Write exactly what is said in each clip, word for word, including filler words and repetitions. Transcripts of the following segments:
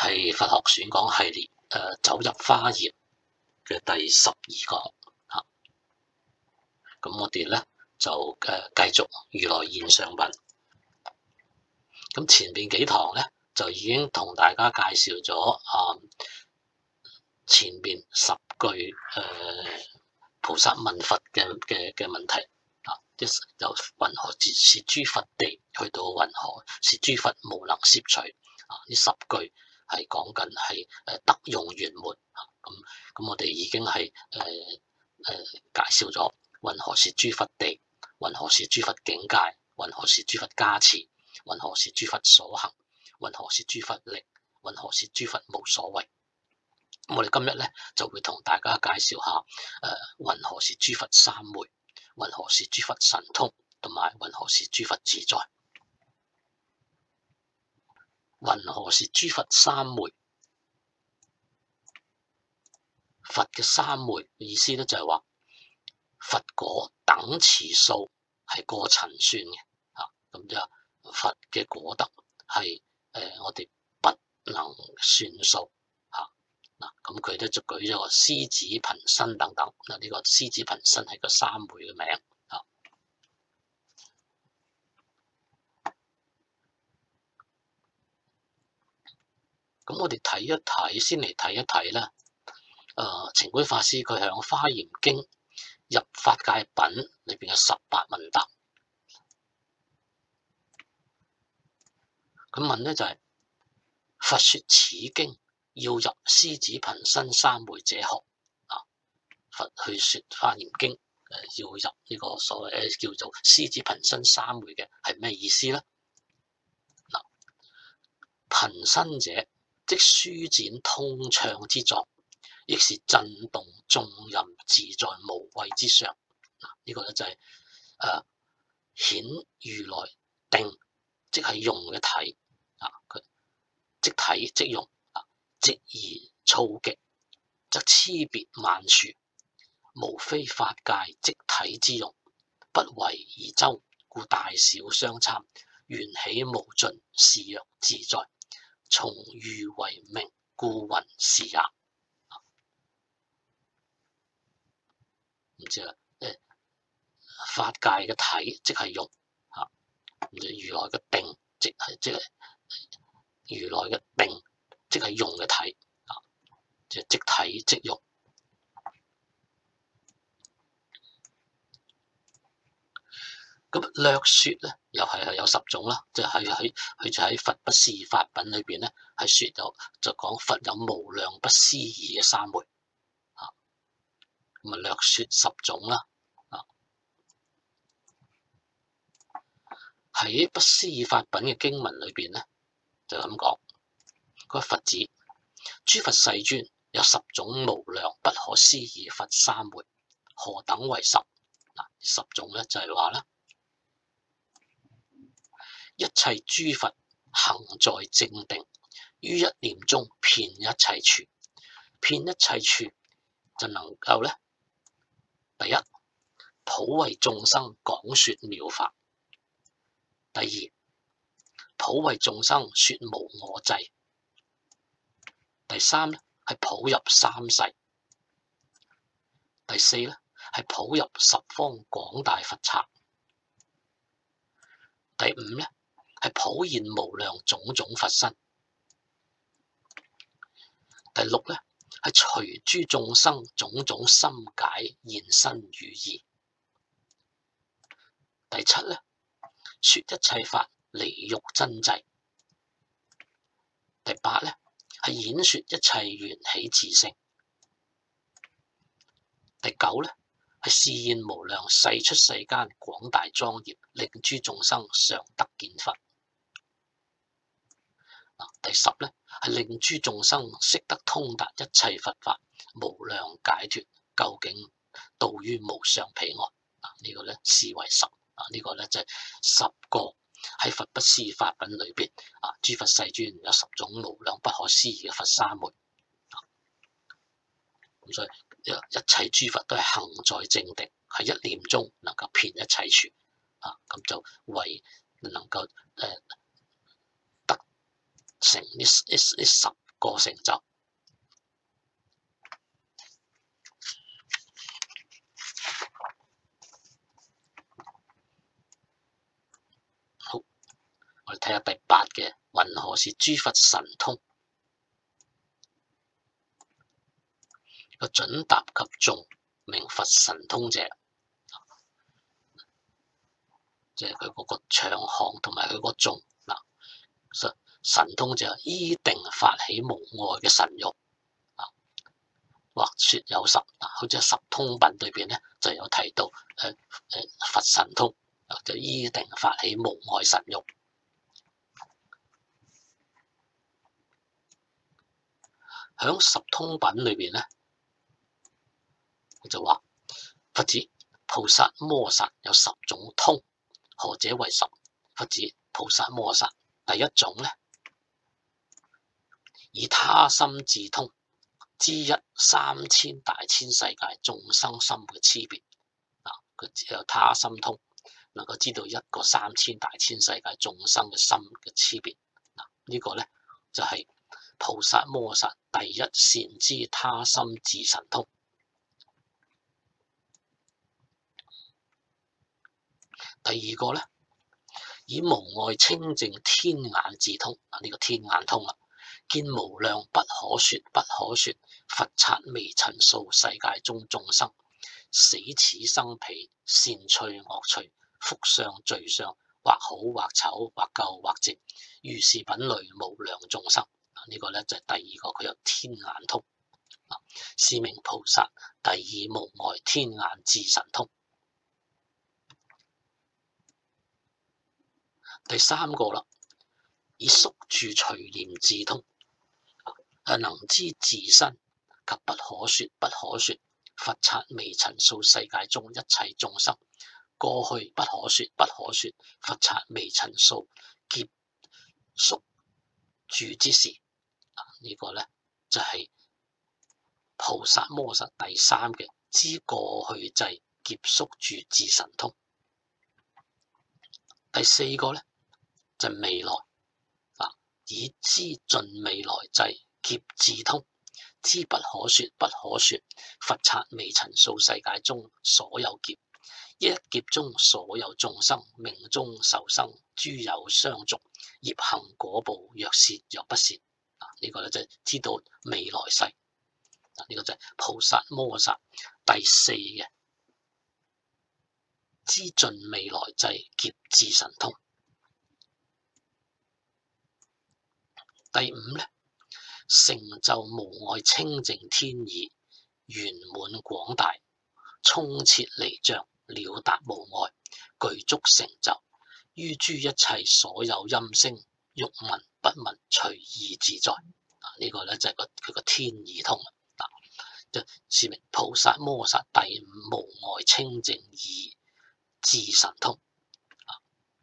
係佛學選講系列誒、呃、走入華嚴嘅第十二講嚇。咁、啊、我哋咧就誒繼續如來現上品。咁前邊幾堂咧就已經同大家介紹咗啊前邊十句誒、呃、菩薩問佛嘅嘅嘅問題啊，即由云何是諸佛地去到云何是諸佛無能攝取啊，呢十句係講緊係誒得用圓滿啊。咁咁我哋已經係誒誒介紹咗云何是諸佛地，云何是諸佛境界，云何是諸佛加持，云何是諸佛所行，云何是諸佛力，云何是諸佛無所為。我哋今日咧就會同大家介紹下誒、呃、云何是諸佛三昧，云何是諸佛神通，同埋云何是諸佛自在。云何是諸佛三昧？佛嘅三昧意思咧就係話佛果等次數係過陳算嘅啊，咁就佛嘅果德係誒、呃、我哋不能算數嚇嗱。咁佢咧就舉咗個獅子頻身等等嗱，呢、這個獅子頻身係個三昧嘅名啊。咁我哋睇一睇，先嚟睇一睇啦。誒、呃，澄觀法師佢響《華嚴經》入法界品裏邊嘅十八問答，佢問咧就係、是、佛說此經要入獅子頻身三昧者何？啊，佛去說《華嚴經》誒要入呢個所謂誒叫做獅子頻身三昧嘅係咩意思咧？嗱、啊，頻身者即舒展通暢之狀，亦是震動眾任自在無畏之相。嗱、啊，這個、呢個咧就係、是、誒、呃、顯如來定，即係用嘅體啊，佢即體即用啊，直而躁極，則差別萬殊，無非法界即體之用，不為而周，故大小相參，緣起無盡，是曰自在。從喻為名，故云是也。唔知啊，誒，法界嘅體即係用嚇，如來嘅定即係即係如來嘅定即係用嘅體啊，即係即體即用。咁略説咧，又係係有十種啦，即係喺喺佢就喺佛不思議法品裏邊咧，係説有就講佛有無量不思議嘅三昧啊，咁啊略説十種啦啊。喺不思議法品嘅經文裏邊咧，就咁講，佢話佛子諸佛世尊有十種無量不可思議佛三昧，何等為十？嗱，十種咧就係話咧。一切諸佛行在正定，於一念中遍一切處，遍一切處就能夠咧，第一普為眾生講說妙法；第二普為眾生說無我際；第三咧係普入三世；第四咧係普入十方廣大佛剎；第五咧係普現無量種種佛身，第六咧係隨諸眾生種種心解現身語意，第七咧說一切法離欲真際，第八咧係演說一切緣起自性，第九咧係示現無量世出世間廣大莊嚴，令諸眾生常得見佛。第十咧係令諸眾生悉得通達一切佛法，無量解脫，究竟到於無上彼岸。啊，呢個咧是為十。啊，呢個咧就係十個喺佛不思議法品裏邊啊，諸佛世尊有十種無量不可思議嘅佛三昧。咁所以一切諸佛都係行在正定，喺一念中能夠遍一切處。啊，咁就為能夠誒。呃成呢呢呢十個成就。好，我哋睇下第八嘅，云何是諸佛神通？個準答及眾，名佛神通者，即係佢嗰個長項同埋佢個眾嗱。神通就依定發起無礙嘅神欲啊，或說有十啊，好似十通品裏邊咧就有提到誒誒、呃、佛神通啊，就依定發起無礙神欲。響十通品裏邊咧，就話佛子菩薩摩薩有十種通，何者為十？佛子菩薩摩薩第一種咧，以他心自通，知一三千大千世界眾生心嘅差別啊！佢只有他心通，能夠知道一個三千大千世界眾生嘅心嘅差別嗱，呢個咧就係菩薩摩薩第一善知他心自神通。第二個咧，以無礙清淨天眼自通啊！呢個天眼通啦。見無量不可說不可說佛剎微塵數世界中眾生，死此生彼善趣惡趣福相罪相，或好或醜或垢或淨，如是品類無量眾生。呢、這個咧就係第二個，佢有天眼通啊，是名菩薩第二無礙天眼自神通。第三個啦，以宿住隨念自通，能知自身及不可說不可說佛剎微塵數世界中一切眾生，過去不可說不可說佛剎微塵數劫宿住之時，呢、這個咧就係、是、菩薩摩薩第三嘅知過去際劫宿住自神通。第四個咧就係、是、未來啊，以知盡未來際劫自通，知不可說不可說佛剎微塵數世界中所有劫，一劫中所有眾生命中受生諸有相續業行果報，若善若不善啊，呢、這個咧就係知道未來世啊，呢、這個就係菩薩摩薩第四嘅知盡未來際劫自神通。第五咧，成就無礙清淨天意，圓滿廣大，充徹離障，了達無礙，具足成就，於諸一切所有音聲，欲聞不聞，隨意自在。啊，呢、這個咧就係個佢個天意通啊，就是名菩薩摩薩第五無礙清淨意自神通。啊、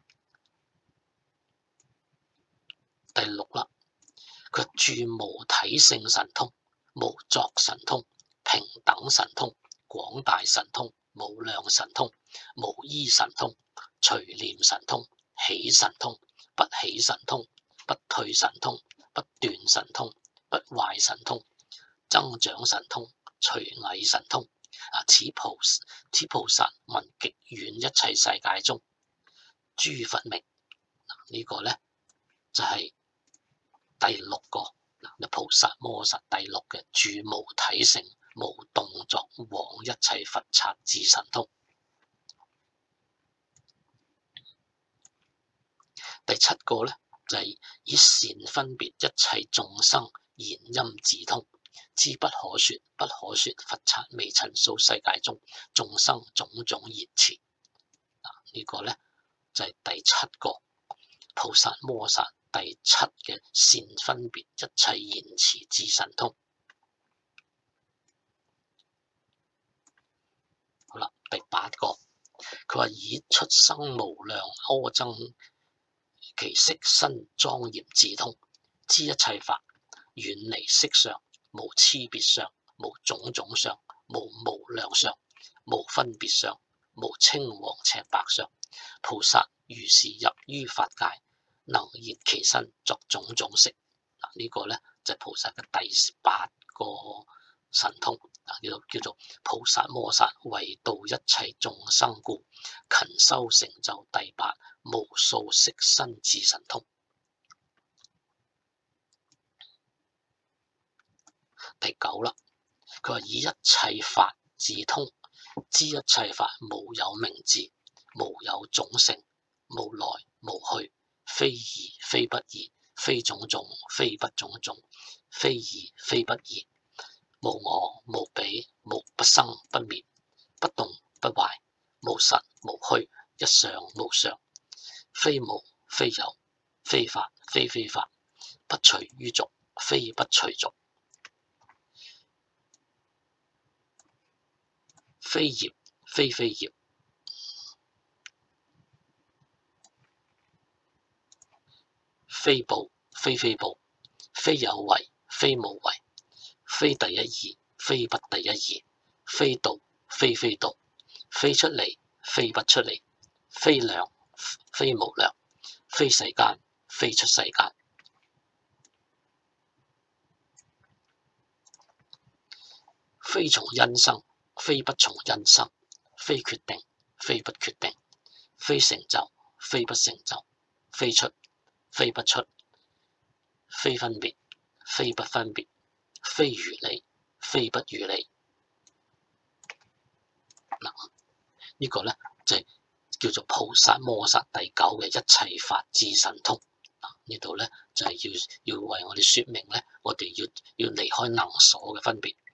第六啦。佢住無體性神通、無作神通、平等神通、廣大神通、無量神通、無依神通、隨念神通、起神通、不起神通、不退神通、不斷神通、不壞神通、增長神通、隨藝神通。啊！此菩此菩薩聞極遠一切世界中諸佛名。呢、這個咧就係、是。第六個嗱，菩薩摩薩第六嘅住無體性、無動作往一切佛剎自神通。第七個咧就係、是、以善分別一切眾生言音自通，知不可說不可說佛剎微塵數世界中眾生種種言辭。啊，呢個咧就係、是、第七個菩薩摩薩。第七嘅善分別一切言辭自神通。好啦，第八個，佢話以出生無量阿僧祇色身莊嚴自通，知一切法遠離色相，無差別相，無種種相，無無量相，無分別相，無青黃赤白相。菩薩如是入於法界，能現其身作種種色。嗱，呢個咧就係、是、菩薩嘅第八個神通啊，叫做叫做菩薩摩薩為度一切眾生故，勤修成就第八無數色身智神通。第九啦，佢話以一切法智通，知一切法無有名字，無有種性，無來無去，非異非不異，非種種非不種種，非異非不異，無我無比，無不生不滅，不動不壞，無實無虛，一相無相，非無非有，非法非非法，不隨於俗，非不隨俗，非業非非業，非報非非報，非有為非無為，非第一義非不第一義，非道非非道，非出離非不出離，非量非無量，非世間非出世間，非從因生非不從因生，非決定非不決定，非成就非不成就，非出非不出，非分別非不分別，非如理非不如理。嗱，呢個咧就係、是、叫做菩薩摩薩第九嘅一切法智神通。嗱，呢度咧就係、是、要要為我哋說明咧，我哋要要離開能所嘅分別。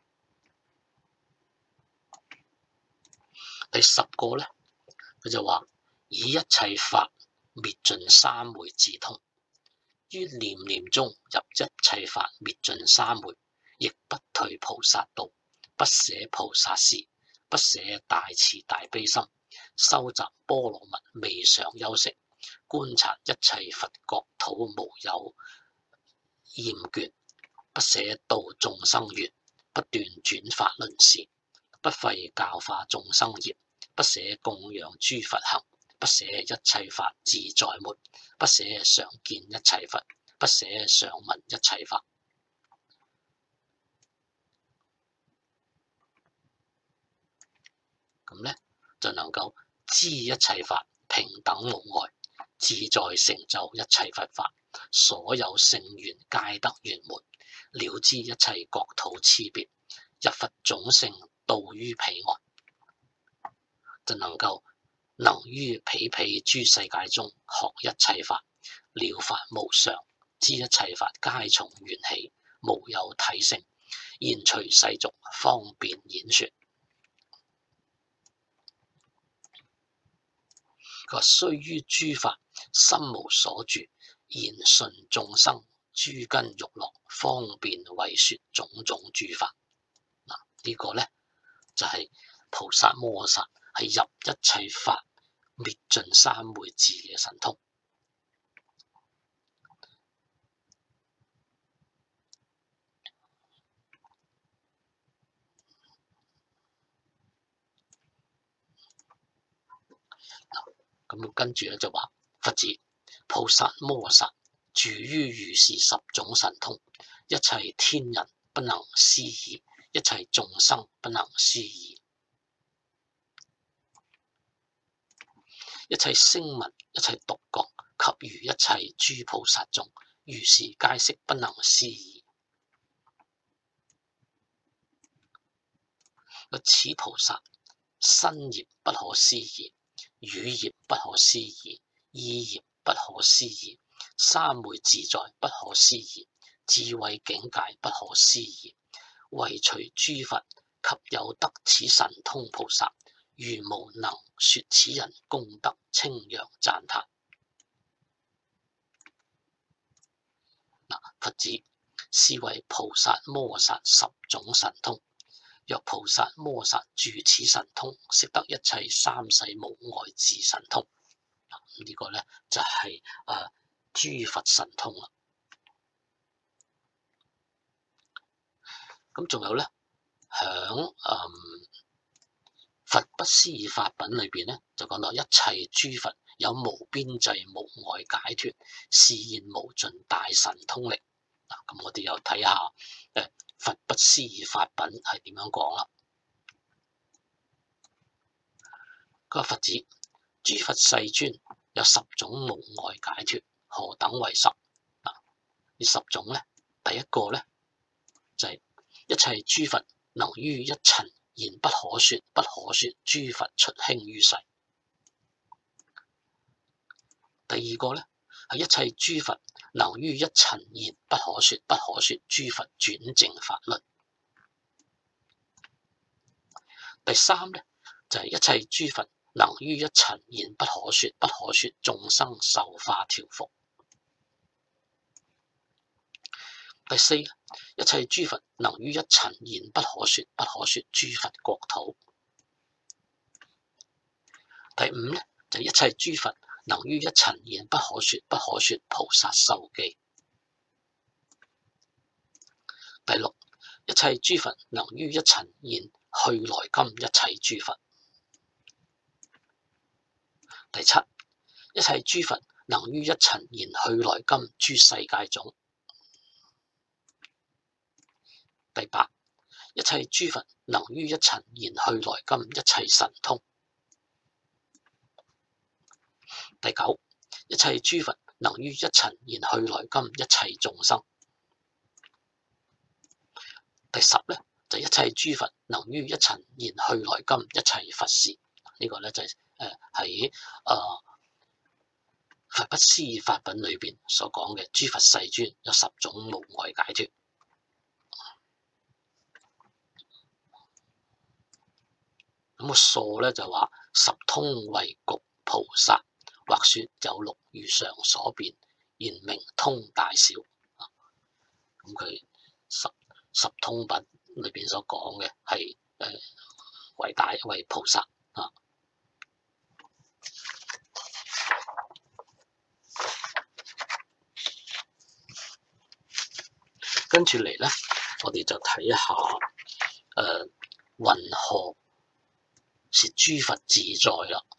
第十個咧，佢就話以一切法滅盡三昧智通，於念念中入一切法滅盡三昧，亦不退菩薩道，不捨菩薩事，不捨大慈大悲心，收集波羅蜜未嘗休息，觀察一切佛國土無有厭倦，不捨度眾生緣，不斷轉法輪事，不廢教化眾生業，不捨供養諸佛行，不捨一切法自在門，不捨常見一切佛，不捨常聞一切法。咁咧就能夠知一切法平等無礙，自在成就一切佛法，所有聖願皆得圓滿，了知一切國土差別，一佛種性度於彼岸，就能夠能於彼彼諸世界中學一切法，了法無常，知一切法皆從緣起，無有體性，現隨世俗方便演說。佢話須於諸法心無所住，言順眾生諸根欲樂，方便為說種種諸法。嗱，呢個咧就係、是、菩薩摩薩係入一切法滅盡三昧智嘅神通。咁跟住咧就話佛子菩薩摩薩住於如是十種神通，一切天人不能思議，一切眾生不能思議，一切聲聞一切獨覺及餘一切諸菩薩眾，如是皆悉不能思議。此菩薩身業不可思議，語業不可思議，意業不可思議，三昧自在不可思議，智慧境界不可思議，唯隨諸佛及有得此神通菩薩，如無能說此人功德稱揚讚歎。嗱，佛子是為菩薩摩薩十種神通。若菩薩摩薩住此神通，識得一切三世無礙智神通。這個、呢個咧就係、是、誒、呃、諸佛神通啦。咁仲有咧，響誒、嗯、佛不思議法品裏邊咧，就講到一切諸佛有無邊際無礙解脫，示現無盡大神通力。 嗱，咁我哋又睇下誒佛不思議法品係點樣講啦。佢話佛子，諸佛世尊有十種無礙解脫，何等為十？嗱，呢十種咧，第一個咧就係、是、一切諸佛能於一塵言不可說，不可說諸佛出興於世。第二個咧係一切諸佛能於一塵言不可說，不可說諸佛轉正法輪。第三咧就係、是、一切諸佛能於一塵言不可說，不可說眾生受化調伏。第四，一切諸佛能於一塵言不可說，不可說諸佛國土。第五咧就係、一切諸佛能於一塵言不可說，不可說菩薩受記。第六，一切諸佛能於一塵言去來今一切諸佛。第七，一切諸佛能於一塵言去來今諸世界種。第八，一切諸佛能於一塵言去來今一切神通。第九，一切諸佛能於一塵言去來今一切眾生。第十咧就係、一切諸佛能於一塵言去來今一切佛事。呢、這個咧就係誒喺誒佛不思議法品裏邊所講嘅諸佛世尊有十種無礙解脫。咁個數咧就話十通為局菩薩，或說有六如常所變，言明通大小。咁佢十十通品裏邊所講嘅係誒為大為菩薩啊。跟住嚟咧，我哋就睇下誒云何是諸佛自在啦。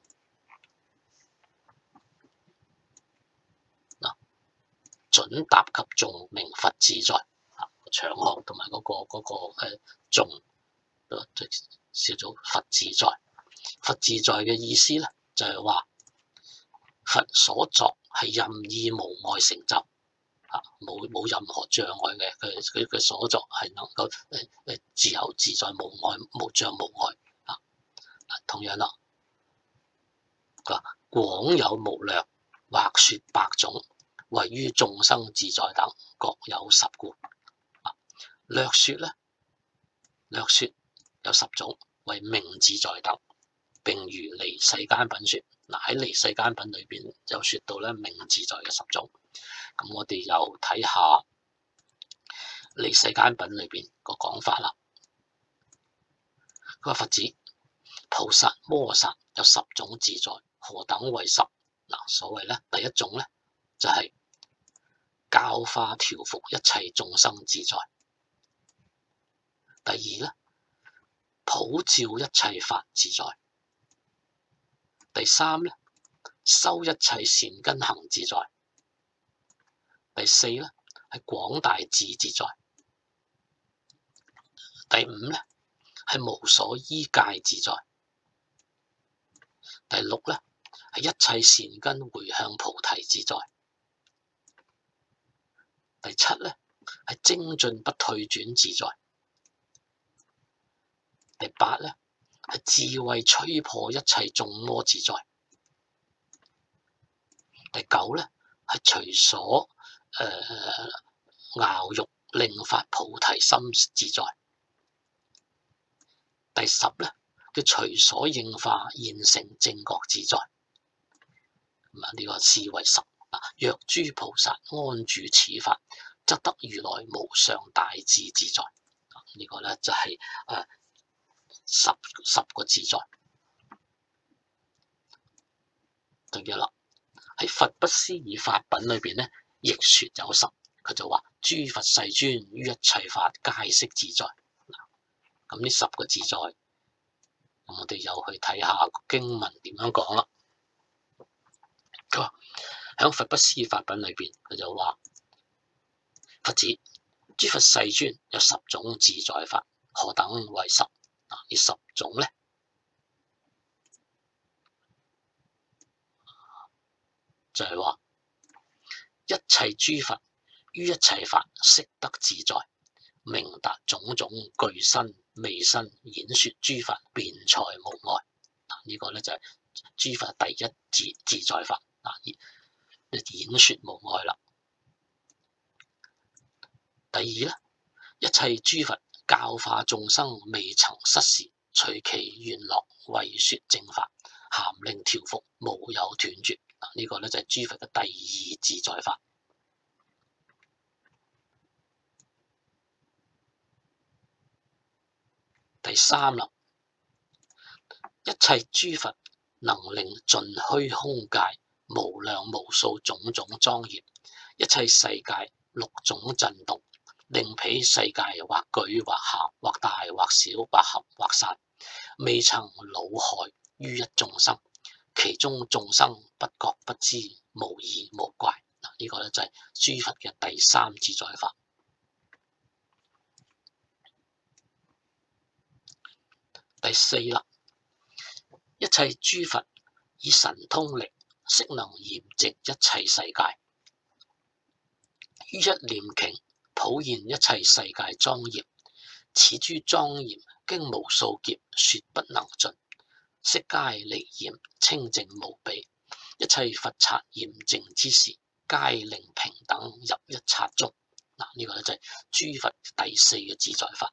嗱，準答及頌名佛自在啊，長學同埋嗰個嗰、那個誒頌都叫做佛自在。佛自在嘅意思咧，就係、是、話佛所作係任意無礙成就。啊！冇冇任何障礙嘅，佢佢佢所作係能夠誒誒自由自在無礙無障無礙啊！同樣啦，佢話廣有無量，或說百種，為於眾生自在等，各有十故。啊，略說咧，略說有十種，為名自在等，並如離世間品說。嗱，喺離世間品裏邊就說到咧名自在嘅十種。咁我哋又睇下離世間品裏邊個講法啦。佢話佛子，菩薩摩薩有十種自在，何等為十？嗱，所謂咧第一種咧就係、是、教化調伏一切眾生自在。第二咧普照一切法自在。第三咧修一切善根行自在。第四咧係廣大智自在。第五咧係無所依戒自在。第六咧係一切善根回向菩提自在。第七咧係精進不退轉自在。第八咧係智慧摧破一切眾魔自在。第九咧係隨所誒樂欲令發菩提心自在。第十咧叫隨所應化現成正覺自在。咁啊呢個是為十。若諸菩薩安住此法，則得如來無上大智自在。呢、這個咧就係、是、誒、呃、十十個自在。仲有啦，喺佛不思議法品裏邊咧，亦說有十。佢就話諸佛世尊於一切法皆悉自在。咁呢十個自在，咁我哋又去睇下經文點樣講啦。佢話喺佛不思議法品裏邊，佢就話佛子，諸佛世尊有十種自在法，何等為十？啊，呢十種咧，就係話一切諸佛於一切法悉得自在，明達種種具身微身演說諸法辯才無礙。呢、這個咧就係諸佛第一自自在法啊，演說無礙啦。第二咧，一切諸佛教化眾生未曾失時，隨其願樂為說正法，咸令調伏無有斷絕。啊，呢、這個咧就係諸佛嘅第二自在法。第三啦，一切諸佛能令盡虛空界無量無數種種莊嚴，一切世界六種震動，令彼世界或舉或下，或大或小，或合或散，未曾惱害於一眾生，其中眾生不覺不知，無異無怪。嗱，呢個咧就係諸佛嘅第三自在法。第四啦，一切諸佛以神通力，悉能嚴淨一切世界，於一念頃普現一切世界莊嚴。此諸莊嚴經無數劫說不能盡，悉皆離嚴清淨無比。一切佛剎嚴淨之時，皆令平等入一剎中。嗱，呢個咧就係諸佛第四嘅自在法。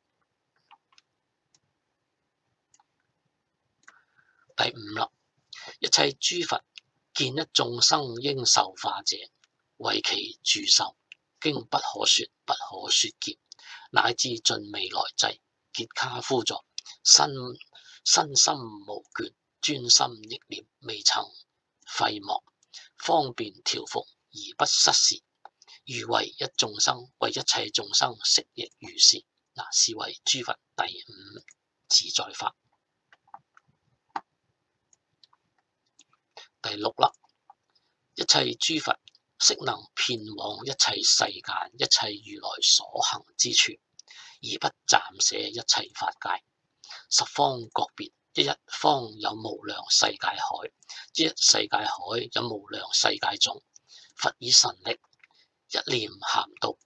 第五啦，一切諸佛見一眾生應受化者，為其住受，經不可說不可說劫，乃至盡未來際，結跏趺坐，身身心無倦，專心憶念，未曾廢忘，方便調伏而不失時。如為一眾生，為一切眾生悉亦如是。嗱，是為諸佛第五自在法。第六啦，一切諸佛悉能遍往一切世間一切如來所行之處，而不暫捨一切法界。十方各別，一一方有無量世界海，一一世界海有無量世界種。佛以神力一念涵導，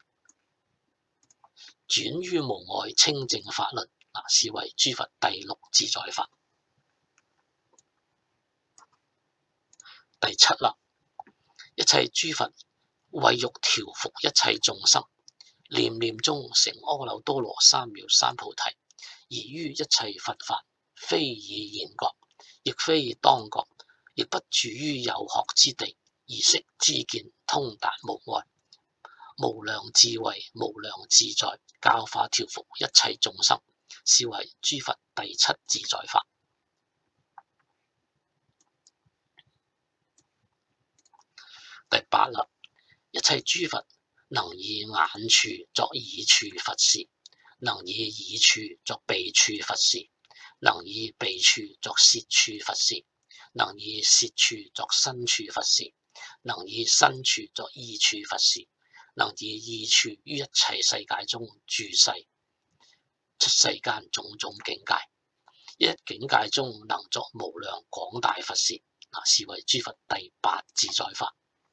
轉於無礙清淨法輪。嗱，是為諸佛第六自在法。第七啦，一切諸佛為欲調伏一切眾生，念念中成阿耨多羅三藐三菩提，而於一切佛法，非以言覺，亦非當覺，亦不住於有學之地，而悉知見通達無礙，無量智慧，無量自在，教化調伏一切眾生，是為諸佛第七自在法。第八啦，一切諸佛能以眼處作耳處佛事，能以耳處作鼻處佛事，能以鼻處作舌處佛事，能以舌處作身處佛事，能以身處作意處佛事，能以意處於一切世界中住世，出世間種種境界，一一境界中能作無量廣大佛事。嗱，是為諸佛第八自在法。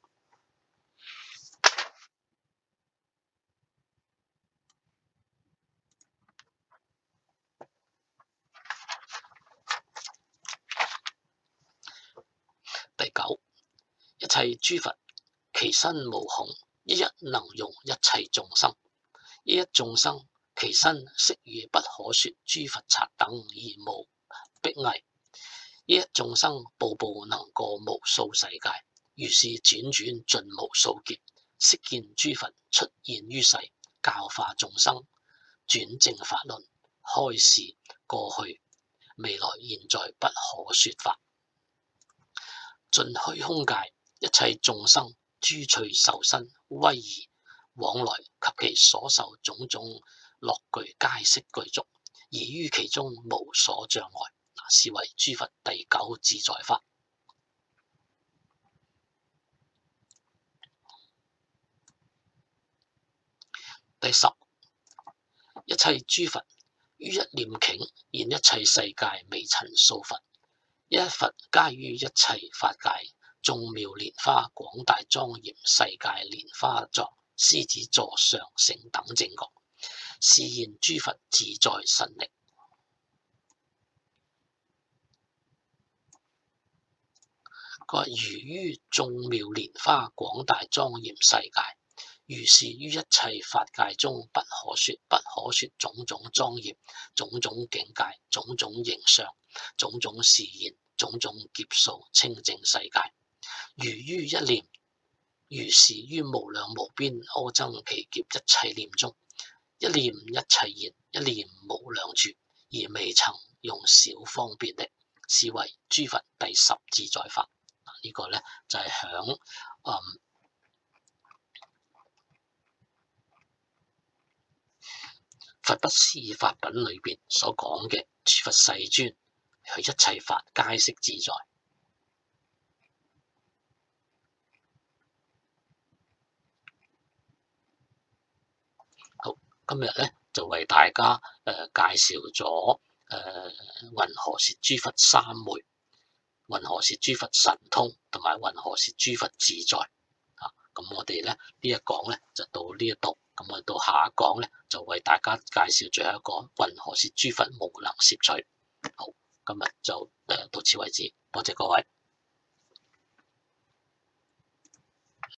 第九，一切諸佛其身無窮，一一能容一切眾生，一一眾生其身悉與不可說諸佛剎等而無裨益，一一眾生步步能過無數世界，如是轉轉盡無數劫，悉見諸佛出現於世，教化眾生，轉正法輪，開示過去未來現在不可說法。盡虛空界一切眾生諸趣受身威儀往來及其所受種種樂具皆悉具足，而於其中無所障礙，是為諸佛第九自在法。 第十，一切諸佛於一念頃，現一切世界未曾數佛。一一佛皆於一切法界，眾妙蓮花廣大莊嚴，世界蓮花座獅子座上成等正覺，示現諸佛自在神力。佢話如於眾妙蓮花廣大莊嚴世界，如是於一切法界中不可說，不可說種種莊嚴，種種境界，種種形相，種種示現，種種劫數清淨世界。如於一念，如是於無量無邊阿僧祇劫一切念中，一念一切現，一念無量住，而未曾用小方便力，是為諸佛第十自在法。呢、這個咧就係響嗯佛不思議法品裏邊所講嘅諸佛世尊，佢一切法皆悉自在。好，今日咧就為大家誒、呃、介紹咗誒雲何攝諸佛三昧、雲何攝諸佛神通同埋雲何攝諸佛自在。啊，咁我哋咧呢一講咧就到呢一度，咁我到下一講咧就為大家介紹最後一個雲何攝諸佛無能攝取。好，今日就誒到此為止，多謝各位。